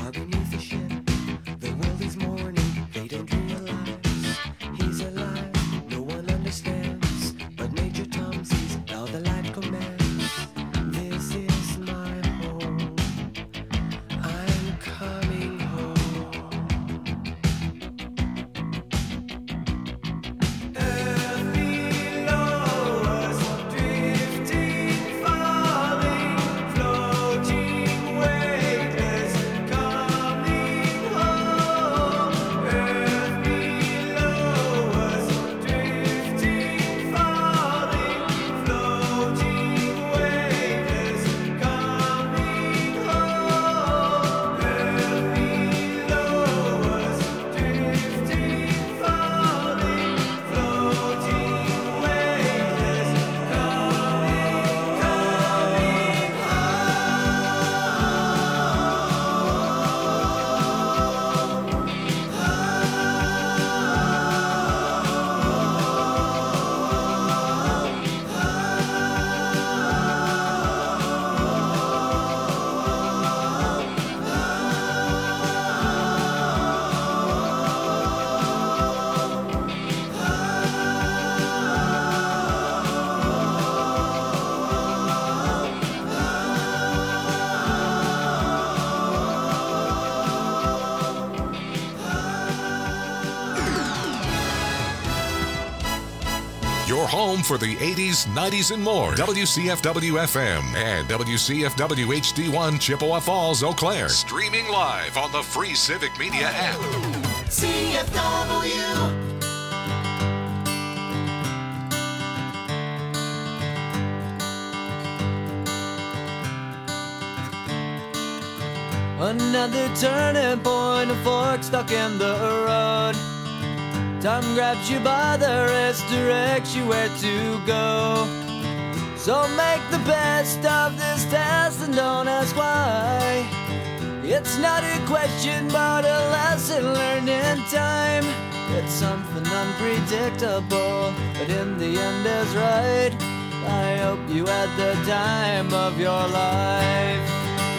Your home for the 80s, 90s, and more. WCFW-FM and WCFW-HD1 Chippewa Falls, Eau Claire. Streaming live on the free Civic Media app. CFW. Another turning point, a fork stuck in the road. Time grabs you by the wrist, directs you where to go. So make the best of this test and don't ask why. It's not a question but a lesson learned in time. It's something unpredictable, but in the end is right. I hope you had the time of your life.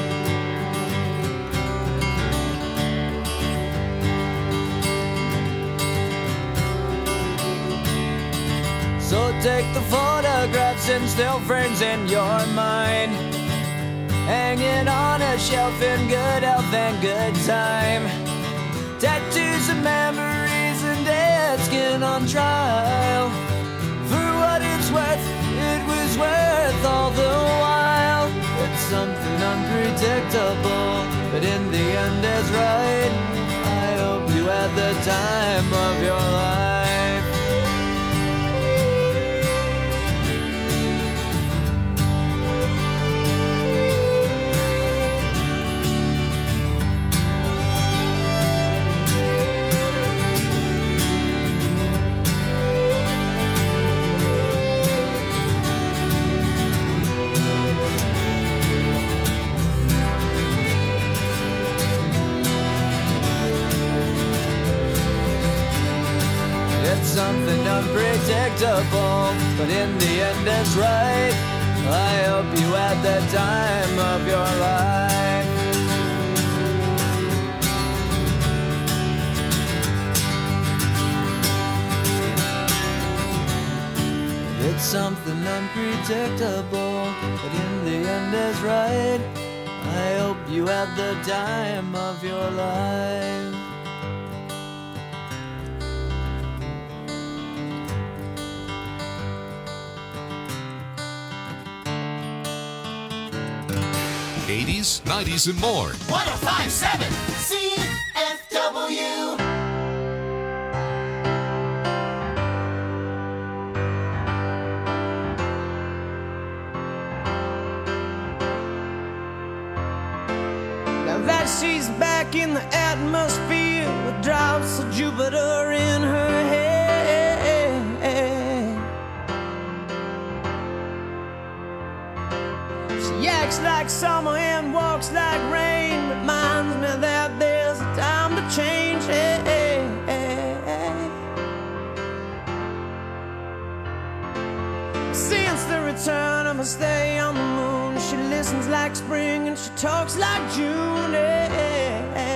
So take the photographs and still frames in your mind, hanging on a shelf in good health and good time. Tattoos of memories and dead skin on trial. For what it's worth, it was worth all the while. It's something unpredictable, but in the end is right. I hope you had the time of your life. Something unpredictable, but in the end it's right. I hope you had the time of your life. It's something unpredictable, but in the end is right. I hope you had the time of your life. '80s, '90s, and more. 105.7 CFW. Now that she's back in the atmosphere with drops of Jupiter in her head. She acts like summer and walks like rain. Reminds me that there's a time to change. Since the return of her stay on the moon, she listens like spring and she talks like June.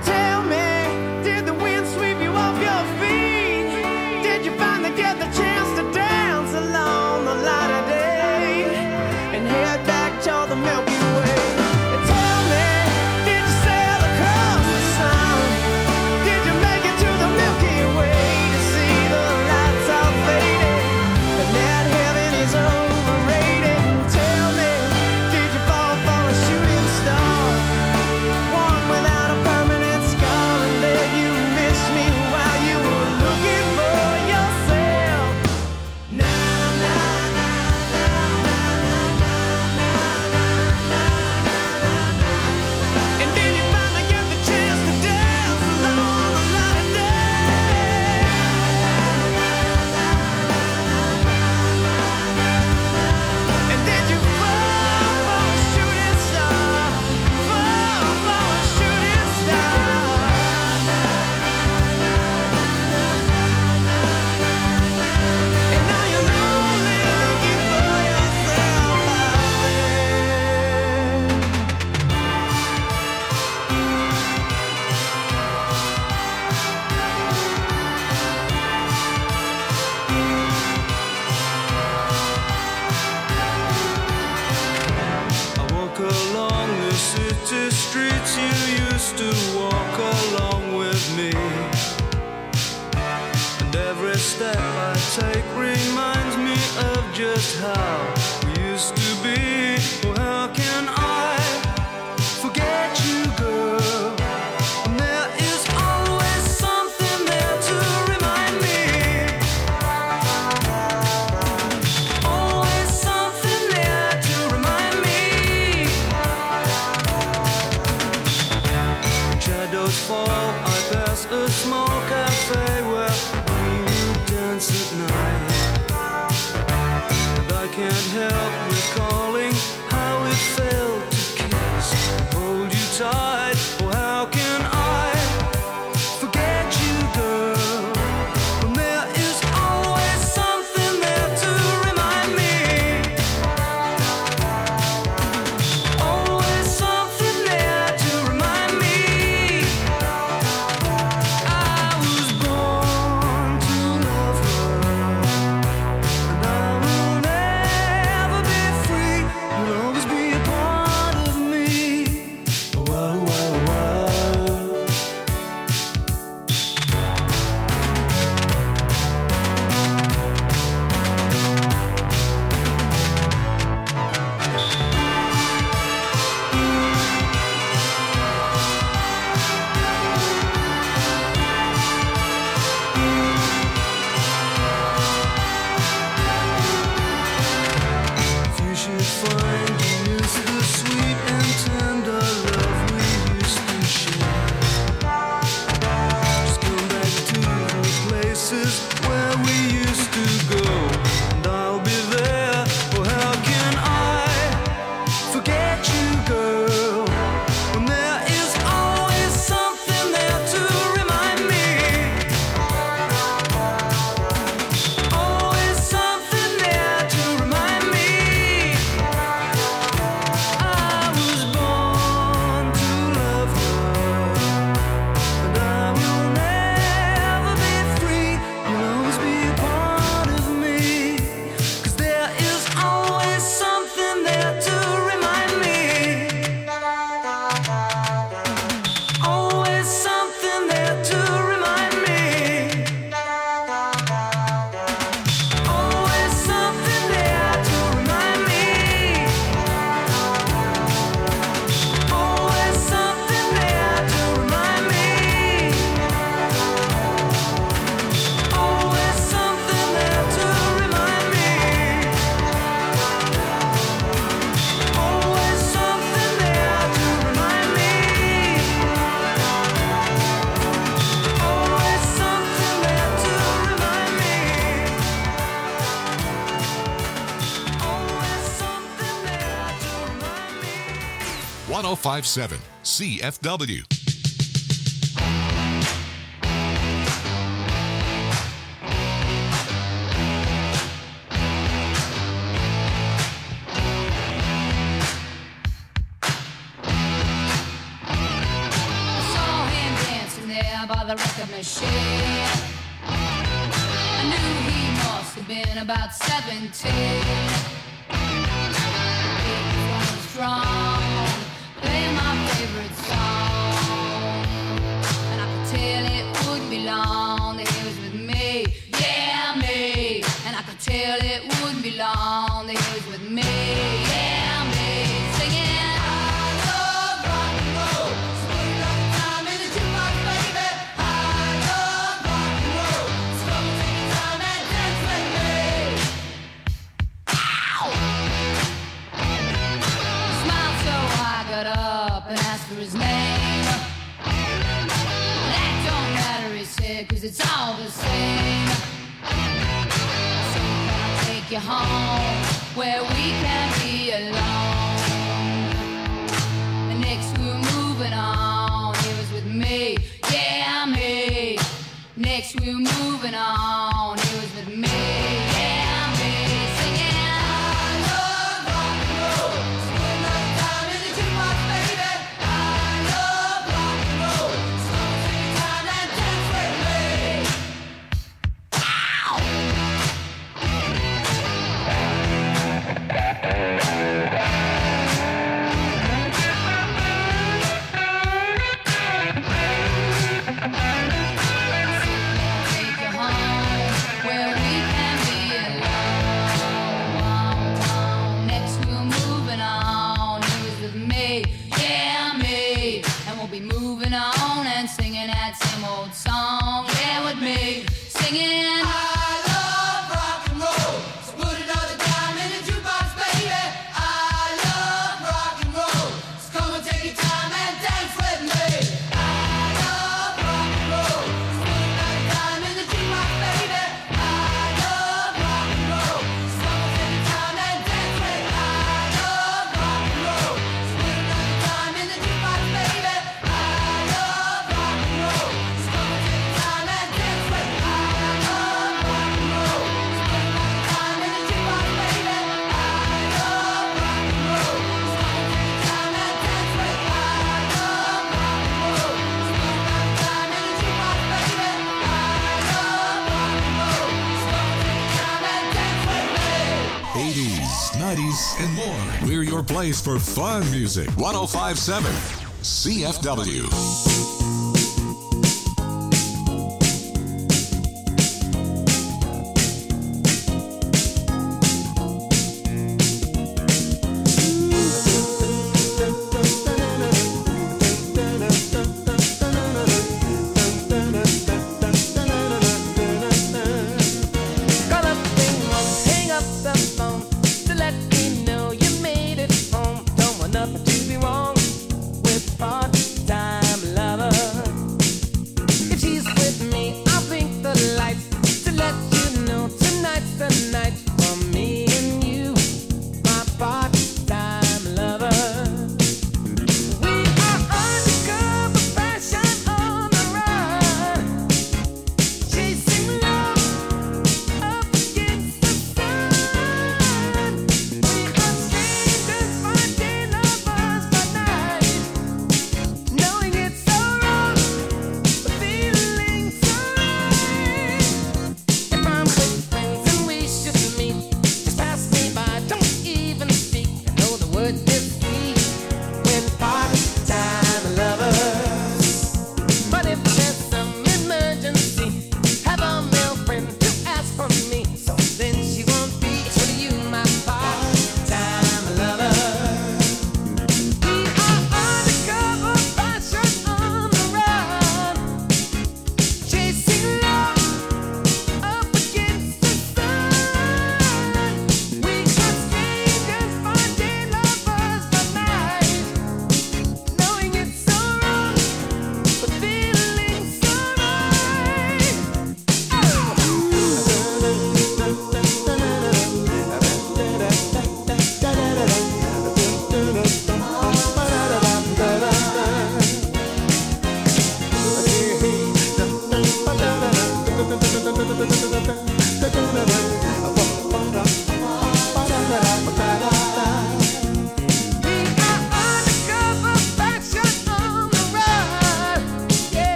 tell me, did the wind sweep you off your feet? Did you finally get the chance to dance along the light of day and head back toward the Milky Way? Tell me, did you sail across the sun? Did you make it to the Milky Way to see the lights all faded and that heaven is overrated? Tell me, did you fall for a shooting star, one without a permanent scar, and did you miss me while you were looking for yourself? Na na na na na na na na na. And did you finally get the chance to dance along the light of day? And did you fall for a shooting star? Fall for a shooting star? And now you're lonely looking for yourself out there. I walk along the city streets you used to walk along with me, and every step I take reminds me of just how we used to be. Oh, how can I forget you, girl? And there is always something there to remind me. Always something there to remind me. Shadows fall, I pass a small cafe where we would dance at night, and I can't help recalling how it felt to kiss and hold you tight. Oh, how can I forget you, girl, when there is always something there to remind me. Always something there to remind me. I was born to love her, and I will never be free. You'll always be a part of me. Whoa, whoa, whoa. If you should find you miss the sweet and tender love we used to share, just come back to those places where we used to go, and I'll be there. Oh, how can I forget you, girl, when there is always something there to remind me. Always something there to remind me. I was born to love her, and I will never be free. You'll always be a part of me, 'cause there is always something there to remind me. Always something there to remind me. Always something there to remind me. Always something there to remind me. Always something there to remind me. Always something there to remind me. Always something there to remind me. Always something there to remind me. 1057 CFW. I saw him by the record machine. I knew he must have been about 17. He was strong, playing my favorite song, and I could tell it wouldn't be long that he was with me, yeah, me. And I could tell it wouldn't be long that he was with me, yeah, me. Singing. His name. That don't matter, he said, 'cause it's all the same. So can I take you home where we can be alone? And next we were moving on. He was with me, yeah, me. Next we were moving on. He was with me, yeah, me. Singing. Song, yeah, with me, singing. I love rock and roll, so put another dime in the jukebox, baby. I love rock and roll, so come and take your time and dance with me. I love rock and roll, so put another dime in the jukebox, baby. I love rock and roll, so come and take your time and dance with me. I love rock and roll, so put another dime in the jukebox, baby. I love rock and roll. And more. We're your place for fun music. 105.7 CFW. Nothing to be wrong with part-time lover.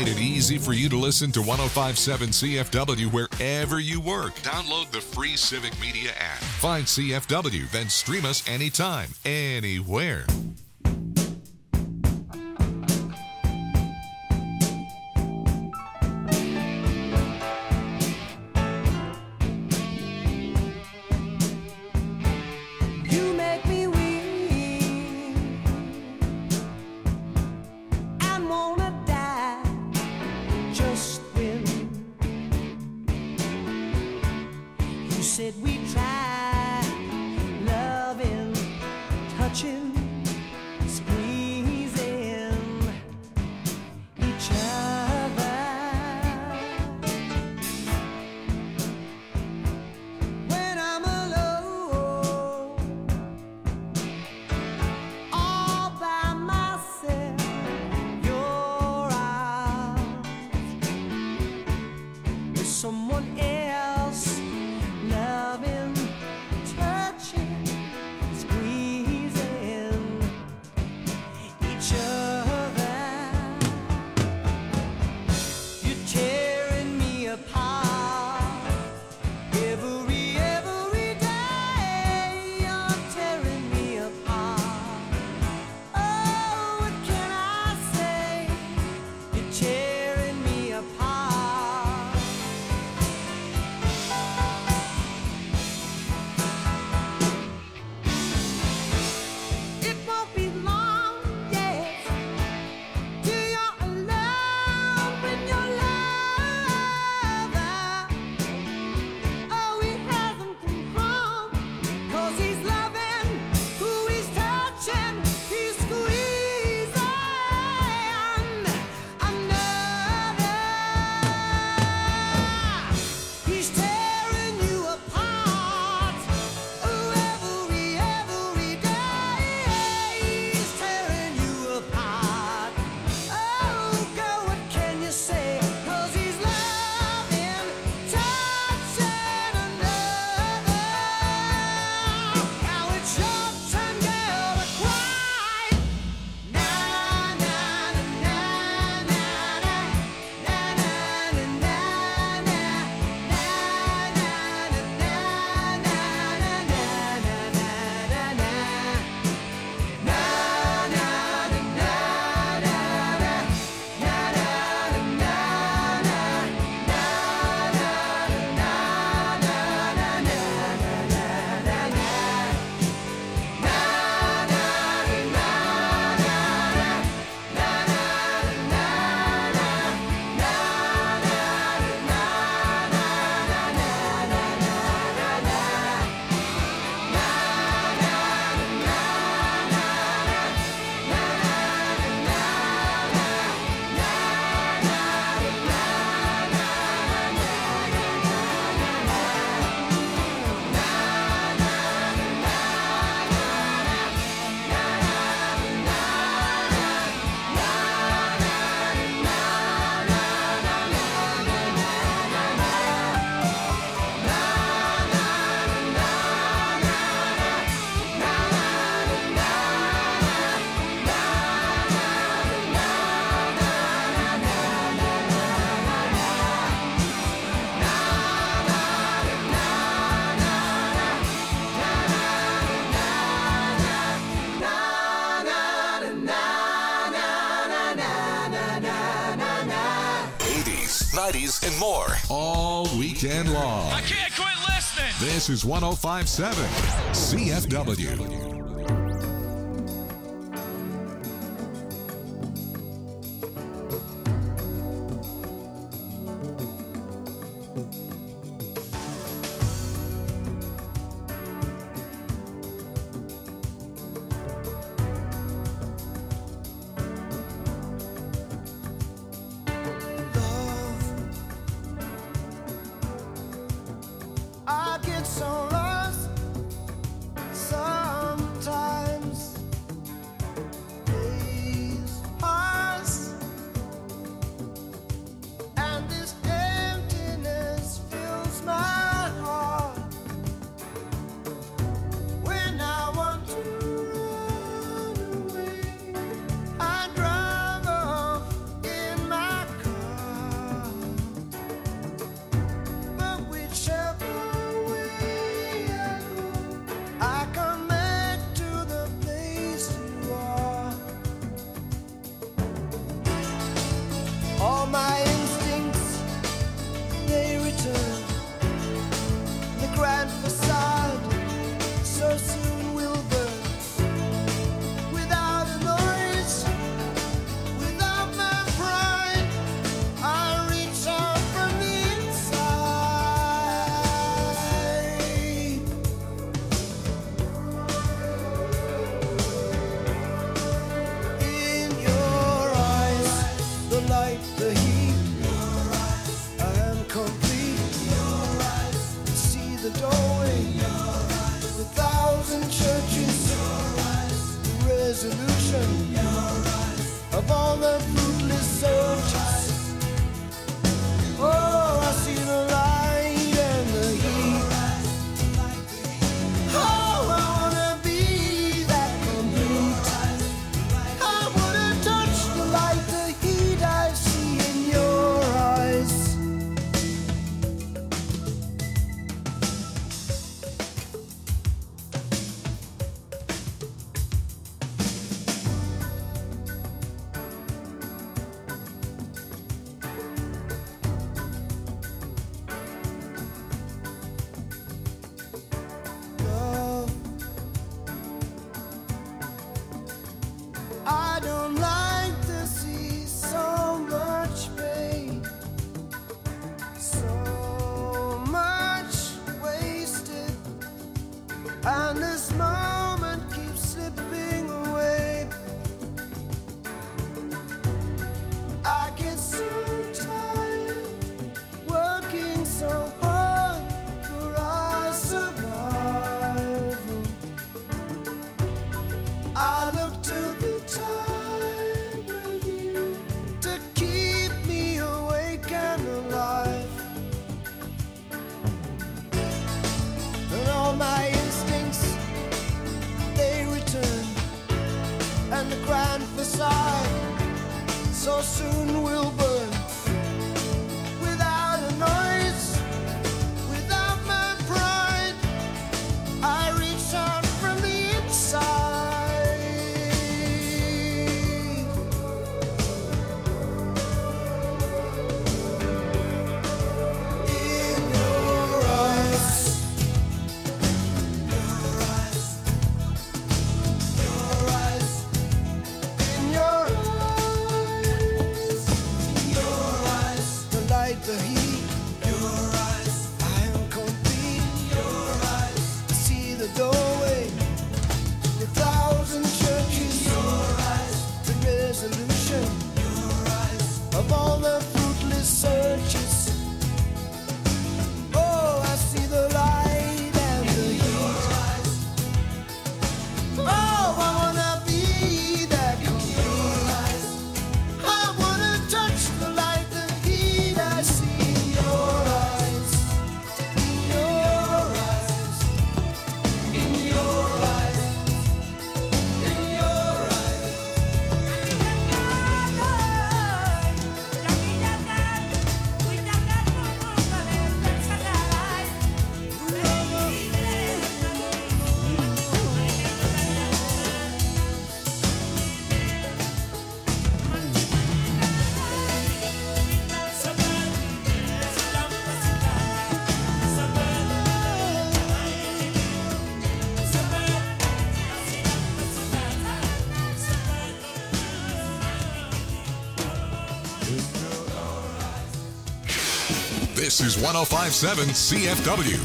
made it easy for you to listen to 105.7 CFW wherever you work. Download the free Civic Media app. Find CFW, then stream us anytime, anywhere. And more all weekend long. I can't quit listening. This is 105.7 CFW. I get so lost sometimes. so soon will burn without a noise, without my pride. I reach out from the inside. In your eyes, your eyes, your eyes, in your eyes, your eyes, the light, the heat, your eyes, I am complete, your eyes, I see the doorway, the thousand churches, your eyes, the resolution, your eyes, of all the fruitless searches. Oh, I see the light and the heat. Oh, I wanna be that complete. I wanna touch the light, the heat. I see in your eyes, in your eyes, in your eyes, in your eyes. This is 1057 CFW.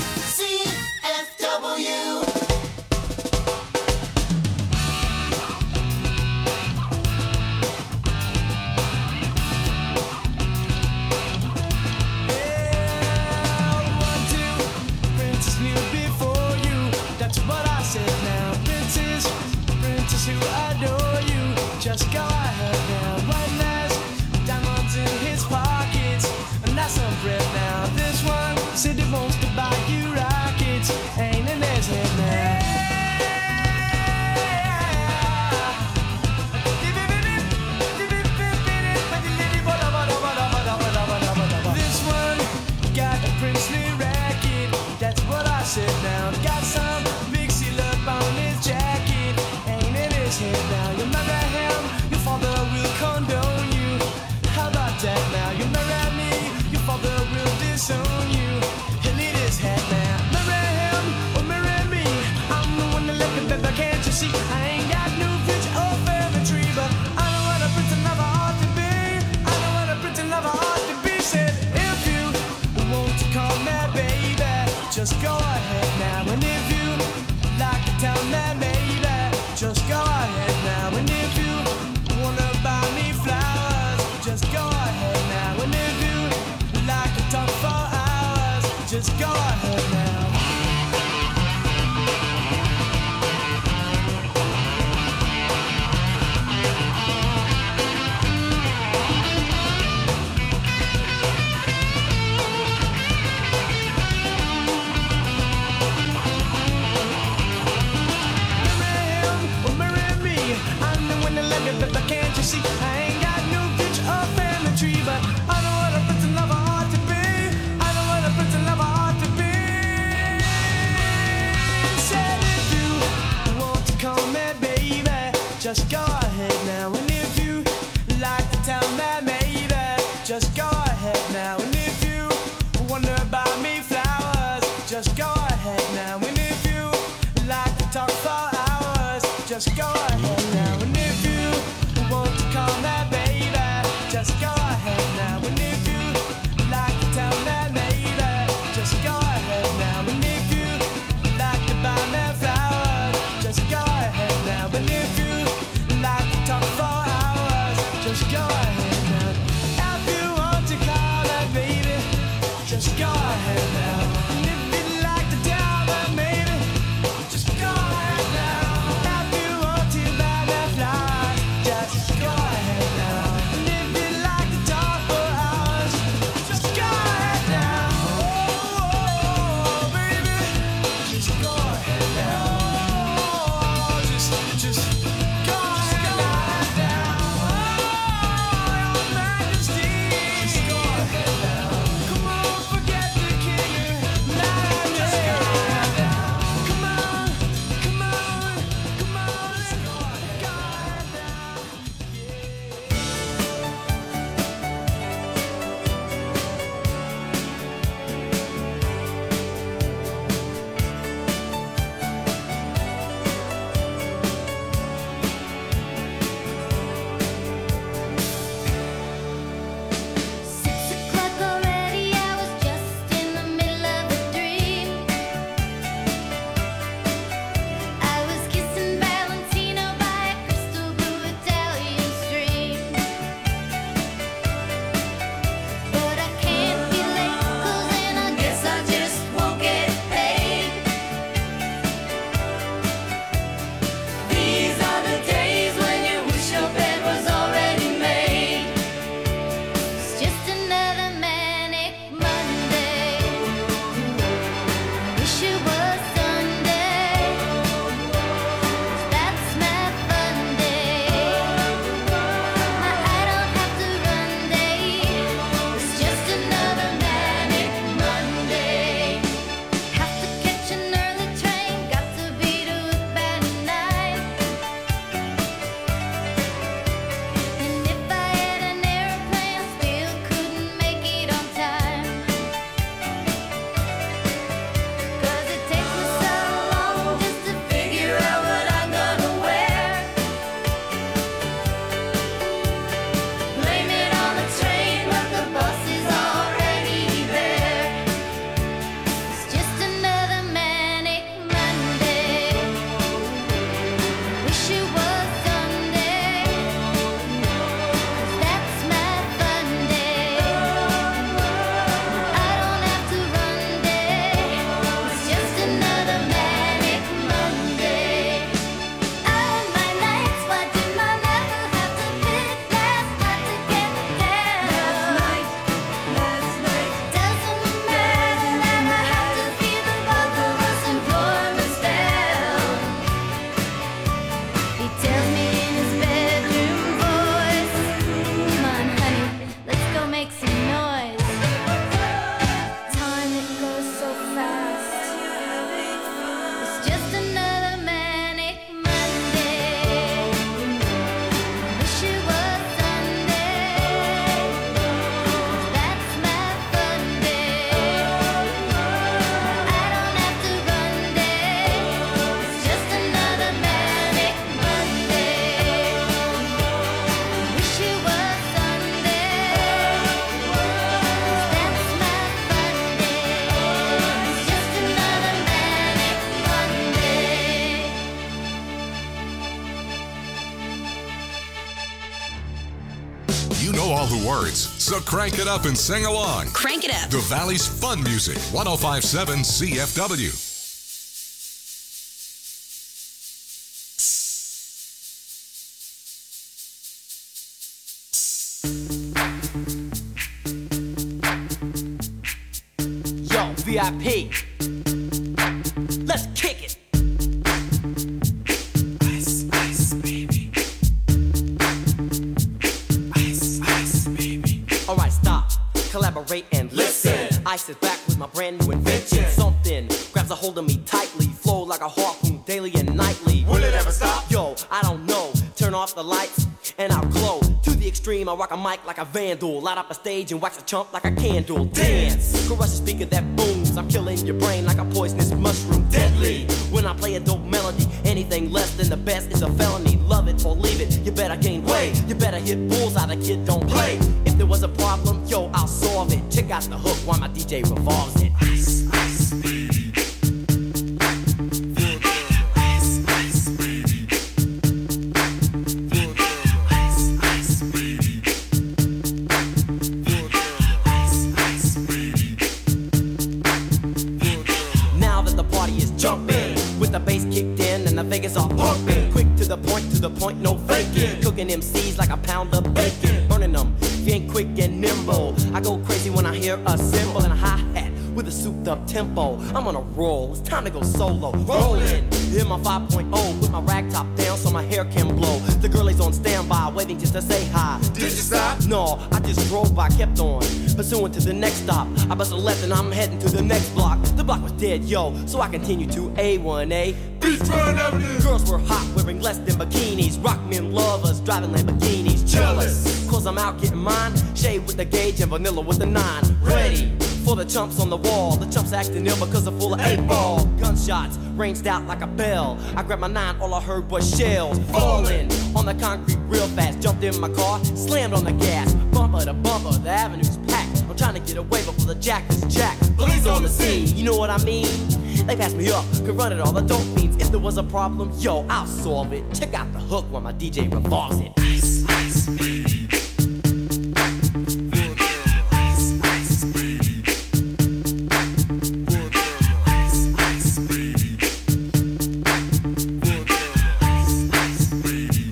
CFW. Princess knew before you. That's what I said now. Princess, princess who adore you. Just go ahead now. One last diamonds in his pockets, and that's some bread now. This one said he wants to buy you rockets. Ain't in his head now. This one got a princely racket. That's what I said now. Got some big seal up on his jacket. Ain't in his head now. You marry him, your father will condone you. How about that now? You marry me, your father will disown you. He'll eat his head now. Marry him or marry me. I'm the one that left the baby, can't you see? I ain't got no future or family tree, but I know what a prince never ought to be. I know what a prince never ought to be. Said if you want to call me baby, just go ahead now. And if you like to tell me maybe, just go ahead now. And if you wanna buy me flowers, just go ahead now. And if you like to talk for hours, the words, so crank it up and sing along. Crank it up. The Valley's fun music, 105.7 CFW. Yo, VIP. Let's kick it. Ice, ice, baby. Ice, ice, baby. Alright, stop, collaborate and listen. Ice is back with my brand new invention. Something grabs a hold of me tightly, flow like a harpoon daily and nightly. Will it ever stop? Yo, I don't know. Turn off the lights and I'll glow. To the extreme, I rock a mic like a vandal. Light up a stage and wax a chump like a candle. Dance, crush a speaker that booms. I'm killing your brain like a poisonous mushroom. Deadly, when I play a dope melody. Anything less than the best is a felony. Love it or leave it, you better gain weight. You better hit bullseye, the kid don't play. If there was a problem, yo, I'll solve it. Check out the hook while my DJ revolves it. Ice, ice, baby. Vegas all pumping, quick to the point, no faking. Cooking MCs like a pound of bacon, burning them, if you ain't quick and nimble. I go crazy when I hear a cymbal and a hi-hat with a souped up tempo. I'm on a roll, it's time to go solo. Rolling, hit my 5.0, put my rag top down so my hair can blow. The girl is on standby, waiting just to say hi. Did you stop? No, I just drove by, kept on, pursuing to the next stop. I bust a left and I'm heading to the next block. The block was dead, yo, so I continue to A1A. Beachfront Avenue. Girls were hot, wearing less than bikinis. Rock men lovers, driving Lamborghinis. Jealous, cause I'm out getting mine. Shade with the gauge and vanilla with the 9. Ready for the chumps on the wall. The chumps acting ill because they're full of 8-ball. Gunshots ranged out like a bell. I grabbed my 9, all I heard was shells falling on the concrete real fast. Jumped in my car, slammed on the gas. Bumper to bumper, the avenue's packed. I'm trying to get away before the jack is jacked. Police on the scene, you know what I mean? They passed me up, could run it all, the dope fiends. If there was a problem, yo, I'll solve it. Check out the hook while my DJ revolves it. Ice, ice, baby. Ice, ice, baby. Ice, ice, baby. Ice, ice, baby.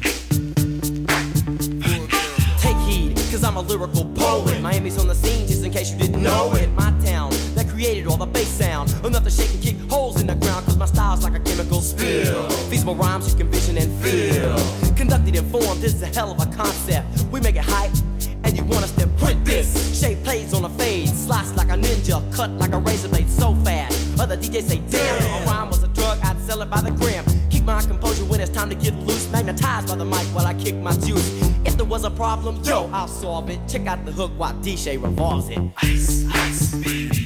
Take heed, cause I'm a lyrical poet. Miami's on the scene, just in case you didn't know it. My town, that created all the bass sound. Enough to shake and kick holes in the ground, cause my style's like a chemical spill. Feasible rhymes you can vision and feel. Conducted and formed, this is a hell of a concept. We make it hype, and you want us to print this. Shape plays on a fade, slice like a ninja, cut like a razor blade so fast. Other DJs say, damn, if a rhyme was a drug, I'd sell it by the gram. Keep my composure when it's time to get loose. Magnetized by the mic while I kick my juice. If there was a problem, yo, I'll solve it. Check out the hook while DJ revolves it. Ice, ice, baby.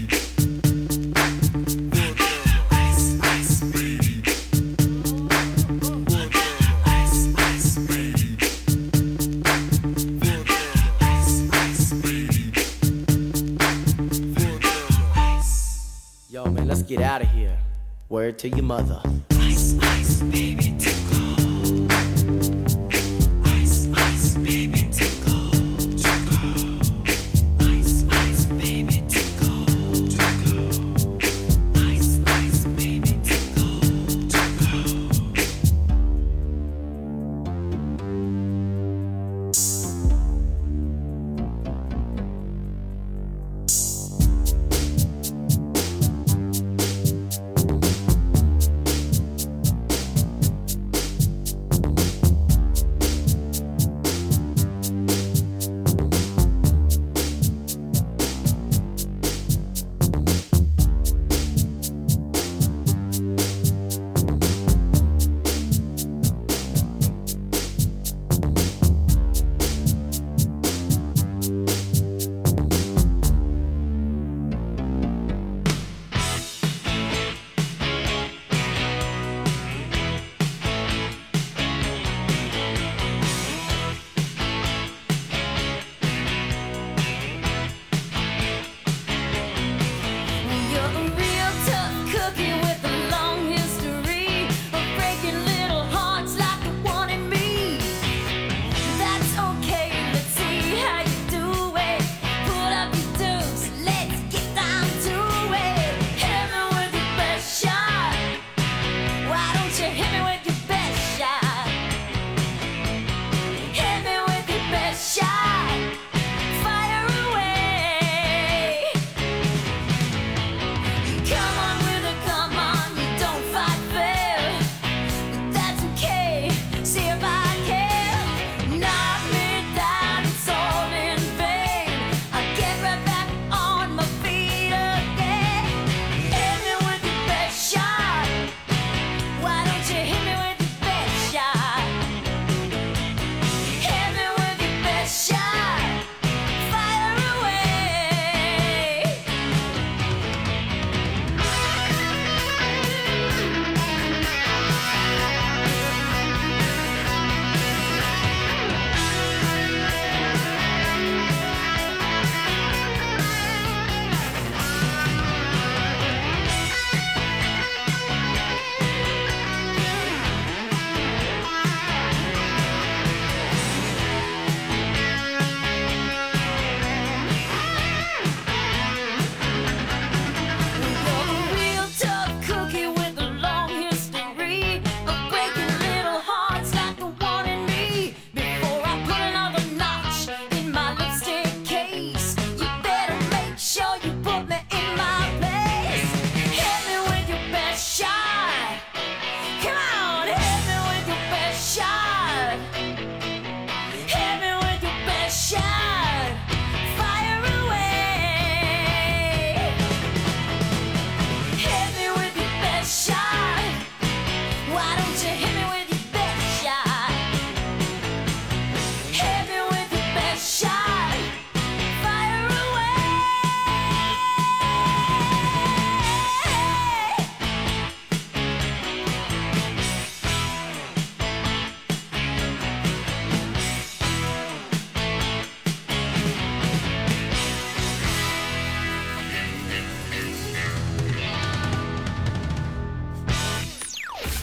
Let's get out of here. Word to your mother. Ice, ice, baby, tickle. Ice, ice, baby, tickle. Tickle. Ice, ice, baby, tickle. Tickle. Ice, ice, baby, tickle. Tickle.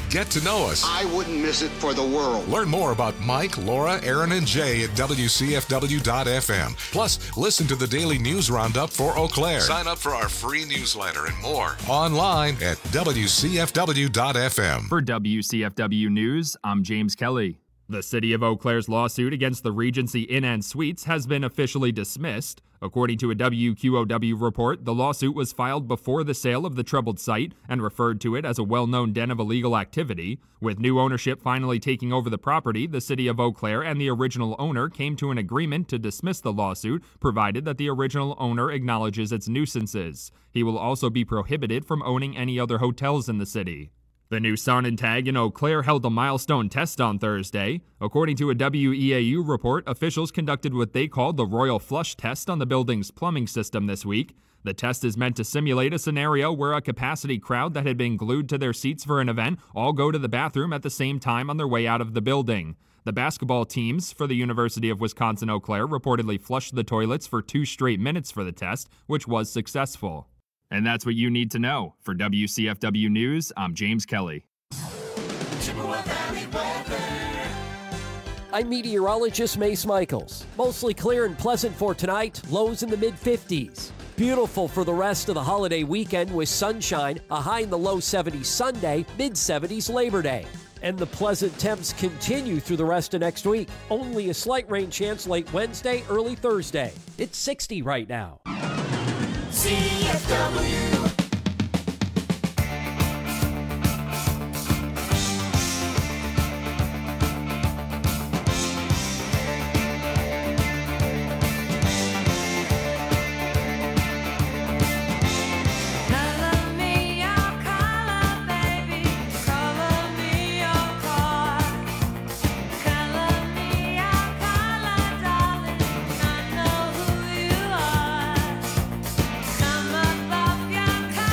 Get to know us. I wouldn't miss it for the world. Learn more about Mike, Laura, Aaron, and Jay at WCFW.FM. Plus, listen to the daily news roundup for Eau Claire. Sign up for our free newsletter and more online at WCFW.FM. For WCFW News, I'm James Kelly. The City of Eau Claire's lawsuit against the Regency Inn and Suites has been officially dismissed. According to a WQOW report, the lawsuit was filed before the sale of the troubled site and referred to it as a well-known den of illegal activity. With new ownership finally taking over the property, the City of Eau Claire and the original owner came to an agreement to dismiss the lawsuit, provided that the original owner acknowledges its nuisances. He will also be prohibited from owning any other hotels in the city. The new Sonnentag in Eau Claire held a milestone test on Thursday. According to a WEAU report, officials conducted what they called the Royal Flush test on the building's plumbing system this week. The test is meant to simulate a scenario where a capacity crowd that had been glued to their seats for an event all go to the bathroom at the same time on their way out of the building. The basketball teams for the University of Wisconsin-Eau Claire reportedly flushed the toilets for 2 straight minutes for the test, which was successful. And that's what you need to know. For WCFW News, I'm James Kelly. I'm meteorologist Mace Michaels. Mostly clear and pleasant for tonight, lows in the mid-50s. Beautiful for the rest of the holiday weekend with sunshine, a high in the low 70s Sunday, mid-70s Labor Day. And the pleasant temps continue through the rest of next week. Only a slight rain chance late Wednesday, early Thursday. It's 60 right now. CFW. Come above your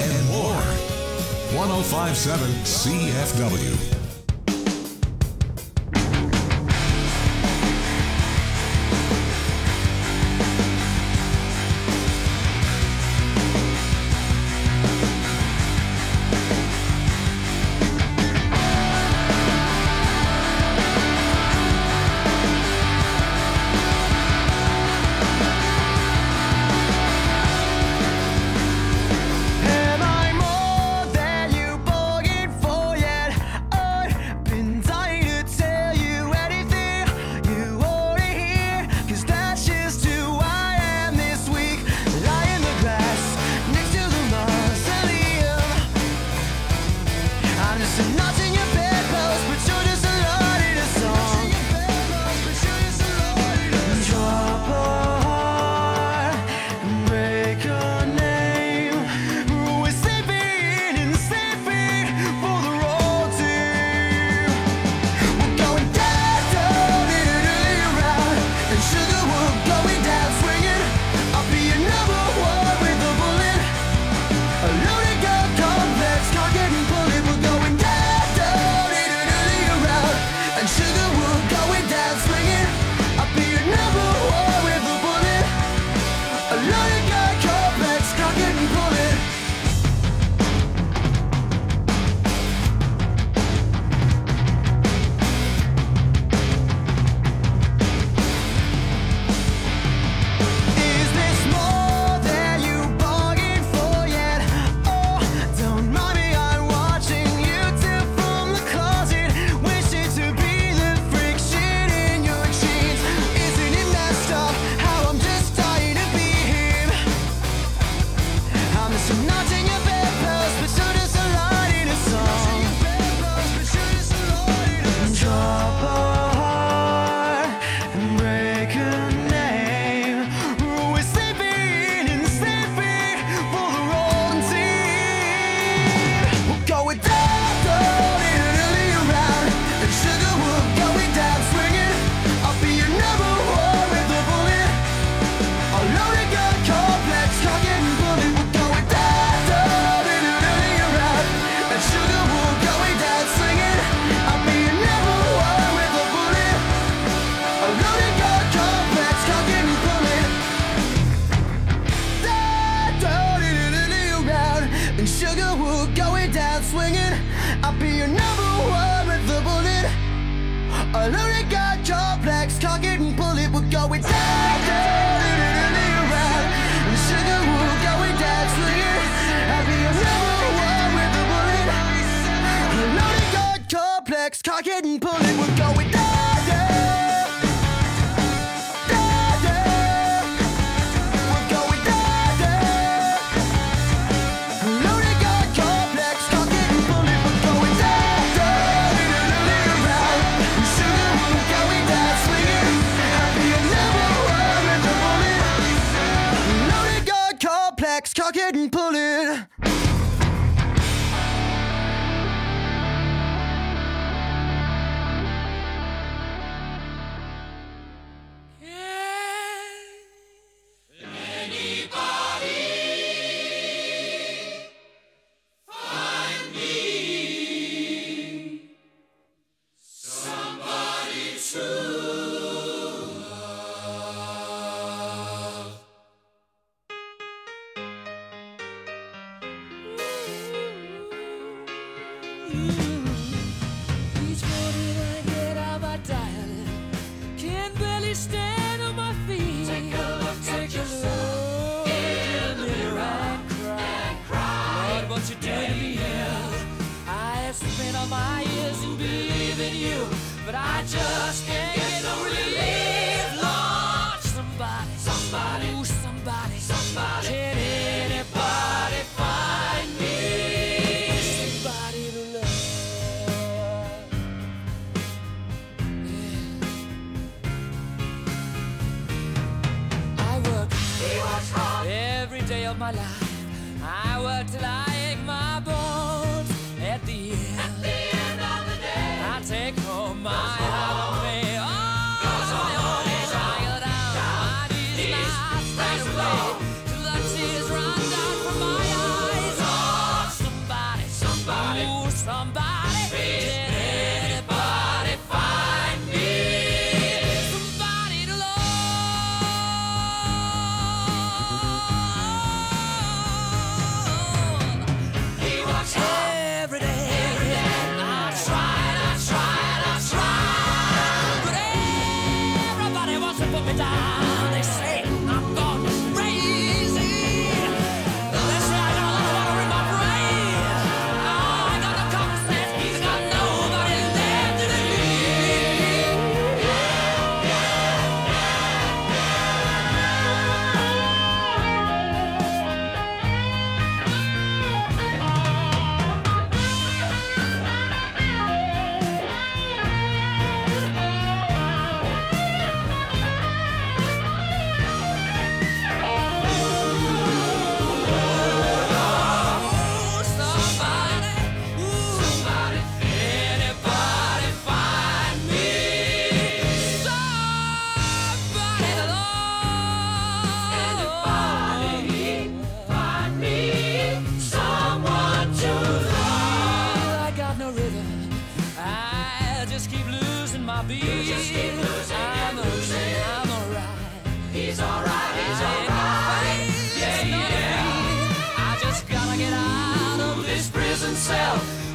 and more. 105.7 CFW.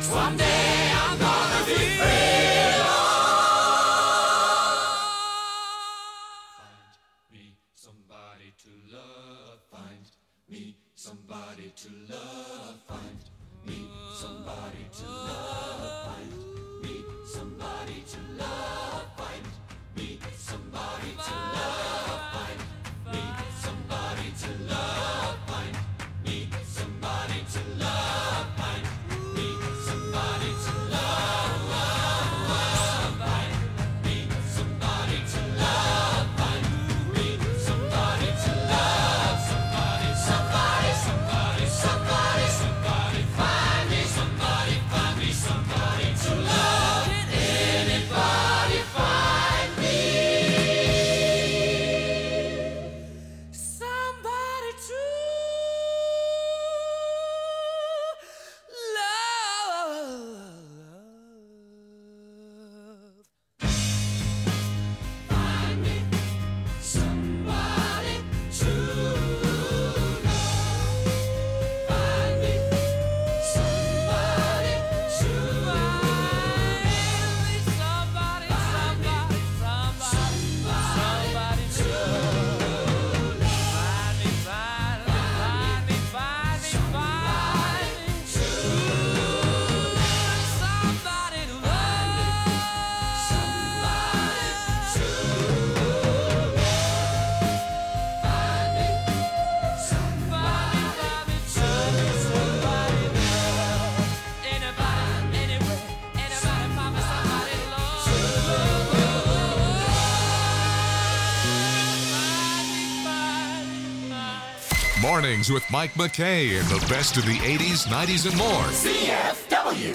Someday I'm gonna be free. Find me somebody to love. Find me somebody to love. Find me somebody to love. Find me somebody to love. Find me somebody to love. Find me somebody to love. Find me somebody to love. Find me somebody to love. Find me somebody to love. Find me somebody to love. Somebody, somebody, somebody, somebody, somebody. Find me somebody, find me somebody to love. Anybody find me somebody to love. Find me somebody to love. Find me somebody to love. Somebody, somebody, somebody to love. Find me, find me, find me, find me, find me to love. Somebody to love. Somebody to love. Find me somebody, find me somebody to love. Anybody, anywhere, anybody, find me somebody to love. Mornings with Mike McKay and the best of the 80s, 90s, and more. CFW.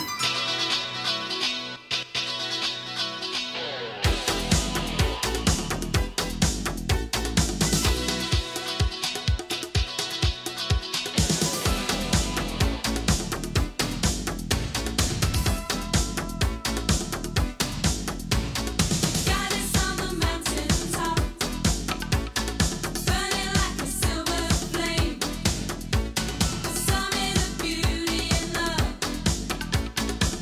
Goddess on the mountain top, burning like a silver flame, the summit of beauty and love.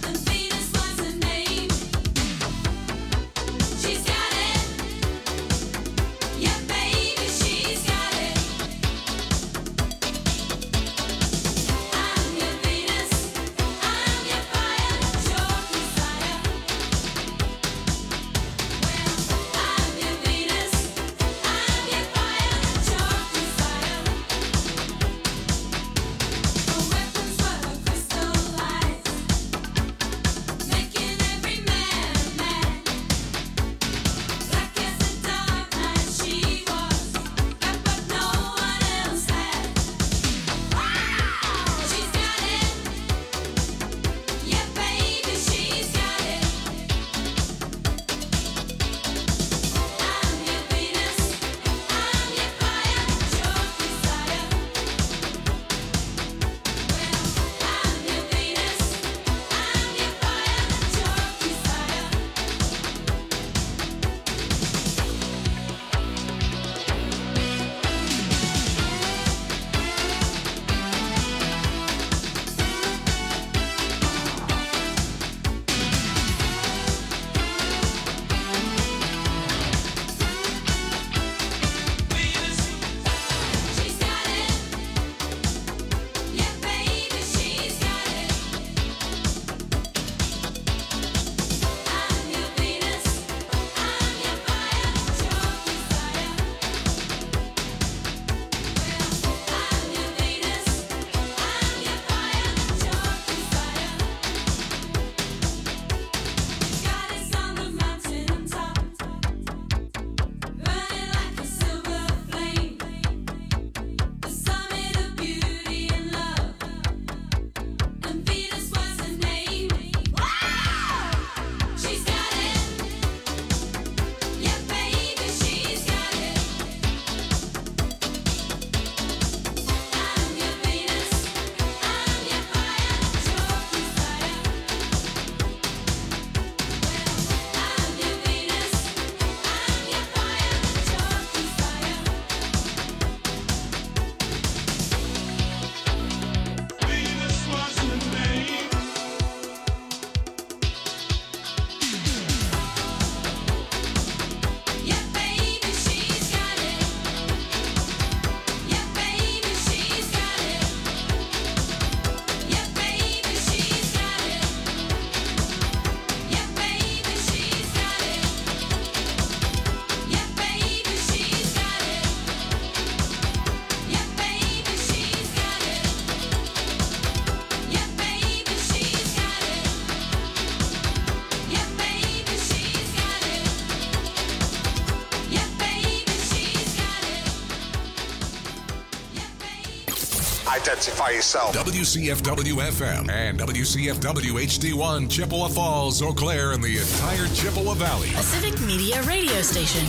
identify yourself. WCFW FM and WCFW HD1 Chippewa Falls, Eau Claire, and the entire Chippewa Valley. A Civic Media radio station.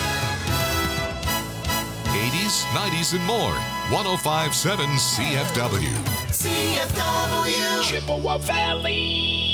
80s, 90s, and more. 105.7 CFW. CFW. Chippewa Valley.